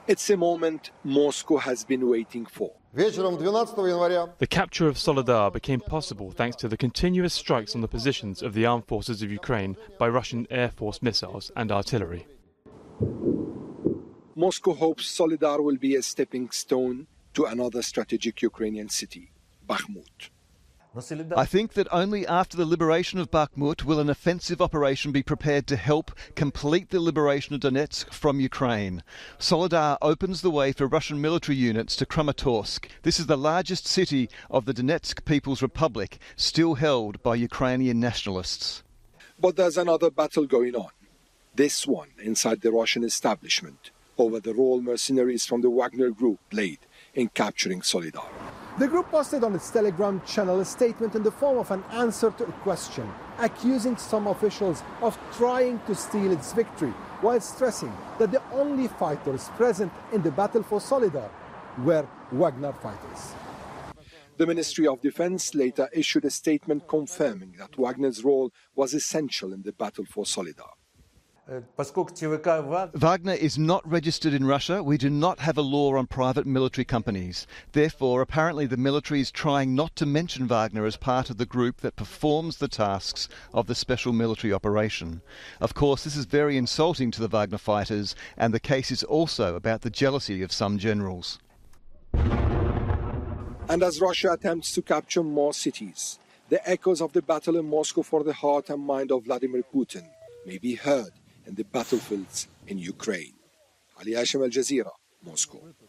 It's a moment Moscow has been waiting for. The capture of Soledar became possible thanks to the continuous strikes on the positions of the armed forces of Ukraine by Russian Air Force missiles and artillery. Moscow hopes Soledar will be a stepping stone to another strategic Ukrainian city, Bakhmut. I think that only after the liberation of Bakhmut will an offensive operation be prepared to help complete the liberation of Donetsk from Ukraine. Soledar opens the way for Russian military units to Kramatorsk. This is the largest city of the Donetsk People's Republic, still held by Ukrainian nationalists. But there's another battle going on. This one inside the Russian establishment over the role mercenaries from the Wagner Group played in capturing Soledar. The group posted on its Telegram channel a statement in the form of an answer to a question, accusing some officials of trying to steal its victory, while stressing that the only fighters present in the battle for Soledar were Wagner fighters. The Ministry of Defense later issued a statement confirming that Wagner's role was essential in the battle for Soledar. Wagner is not registered in Russia. We do not have a law on private military companies. Therefore, apparently the military is trying not to mention Wagner as part of the group that performs the tasks of the special military operation. Of course, this is very insulting to the Wagner fighters, and the case is also about the jealousy of some generals. And as Russia attempts to capture more cities, the echoes of the battle in Moscow for the heart and mind of Vladimir Putin may be heard in the battlefields in Ukraine. Ali Hashim, Al Jazeera, Moscow.